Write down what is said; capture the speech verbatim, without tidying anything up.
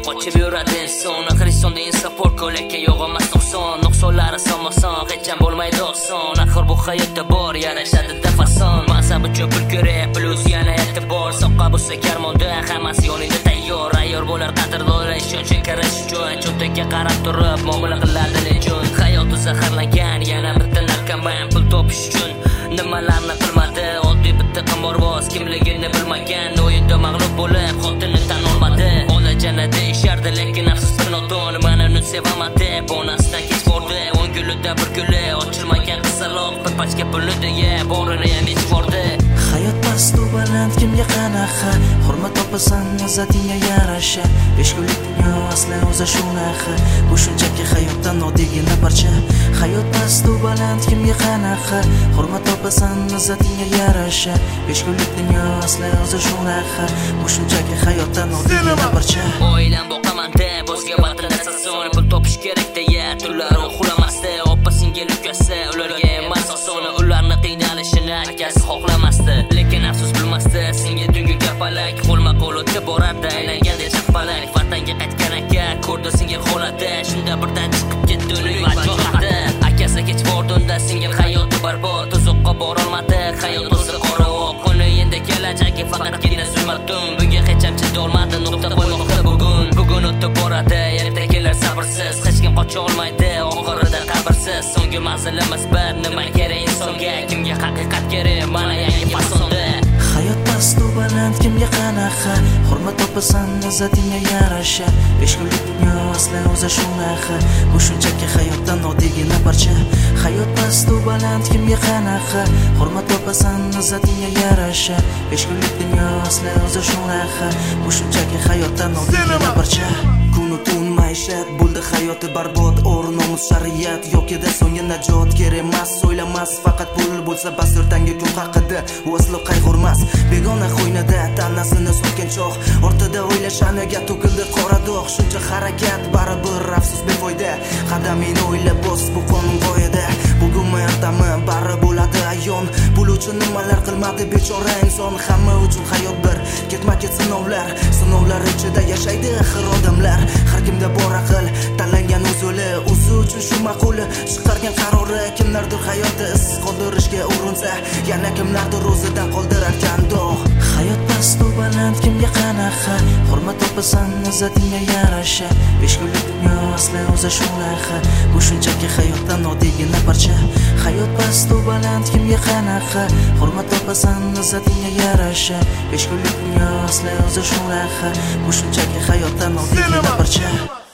qochib yuradi inson. Xristonda insofor ko'lakka yo'q emas nuqson. Nuqsonlari solmason hech ham bo'lmaydi oson. Axir bu hayotda bor yarashadi fason. Mansab uchun pul kerak, plus yana e'tibor. Soqqa bo'lsa karmonda hammasi yoningda tayyor. Ayyor bo'lar qadrdonlar ishonchga kirish uchun. Cho'ntakka qarab turib muomala qiladi nechun. Hayoti zaharlangan yana bitta narkoman. Pul topish uchun nimalarni qilmadi. Oddiy bitta qimorboz kimligini bilmagan. O'yinda mag'lub bo'lib xotinni tan olmadi. Olajana deyishardi lekin afsus bir nodon. Mana uni sevaman deb onasidan kech bordi. O'n gulida bir guli ochilmagan qizaloq. Bir pachka pulni deya borini ham ichvordi. Hayot pastu baland kimga qanaqa. Hurmat topasan izzatingga yarasha. Besh kunlik dunyo asli o'zi shunaqa. Bu shunchaki hayotdan oddiygina parcha. Hayot pastu baland kimga qanaqa. Hurmat topasan izzatingga yarasha. Besh kunlik dunyo asli o'zi shunaqa. Bu shunchaki hayotdan oddiygina parcha. Oilam boqaman deb o'zga vatan asoson. Pul topish kerak deya turlar uxlamasdi. Oppa singil ukasi ularga emas oson. Ularni qiynalishini akasi xohlamasdi. Lekin afsus bilmasdi. Senga tungi kapalak qo'lma qo'l o'tib borardi. Aylanganda chaqpalak vatanga qaytgan aka ko'rdi singil holati. Shunda birdan chiqib ketdi uning vajohati. Akasi kech bordi unda singil hayoti barbod. Uzoqqa borolmadi. Hayot o'zi qoravoq. Uni endi kelajagi faqatgina zulmatun. Bunga hech ham chidolmadi. Nuqta qo'ymoqda bugun. Bugun o'tib boradi. Erta kelar sabrsiz. Hech kim qocha olmaydi. Oxirida qabrsiz. So'nggi manzilimiz bir. Nima kerak insonga? Kimga haqiqat kerak? Mana yangi fasonda. Hayot pastu baland kimga qanaqa. Hurmat topasan izzatingga yarasha. Besh kunlik dunyo asli o'zi shunaqa. Bu shunchaki hayotdan oddiygina parcha. Hayot pastu baland kimga qanaqa. Hurmat topasan izzatingga yarasha. Besh kunlik dunyo asli o'zi shunaqa. Bu shunchaki hayotdan oddiygina parcha. Kunu tun maishat bo'ldi hayoti barbod. O'rnimiz shariat yo'qida so'nggi najot kerak emas. O'ylamas faqat pul bo'lsa bas ertangi kun haqida. O'slo qayg'urmas begona qo'ynida tanasini sotgan choq. Ortida o'ylashaniga to'kildi qora dog'. Shuncha harakat baribir afsus befoyda. Qadamingni o'ylab bos bu qonun qo'yadi. Bugunmi ertami bari bo'ladi ayon. Pul uchun nimalar qilmadi bechora inson. Hamma uchun hayot bir ketma-ket sinovlar. Sinovlar ichida yashaydi axir odamlar. Har kimda bor aql tanlangan usul. O'zi uchun shu ma'qul chiqargan qarori. Kimlardir hayoti is qoldirishga urinsa, yana kimlardir o'zidan qoldirarkan dog'. Hayot pastu baland kimga qanaqa. Hurmat topasan izzatingga yarasha. Besh kunlik dunyo asli o'zi shunaqa. Bu shunchaki hayotdan oddiygina parcha. Hayot pastu baland kimga qanaqa. Hurmat topasan izzatingga yarasha. Besh kunlik dunyo asli o'zi shunaqa. Bu shunchaki hayotdan oddiygina parcha.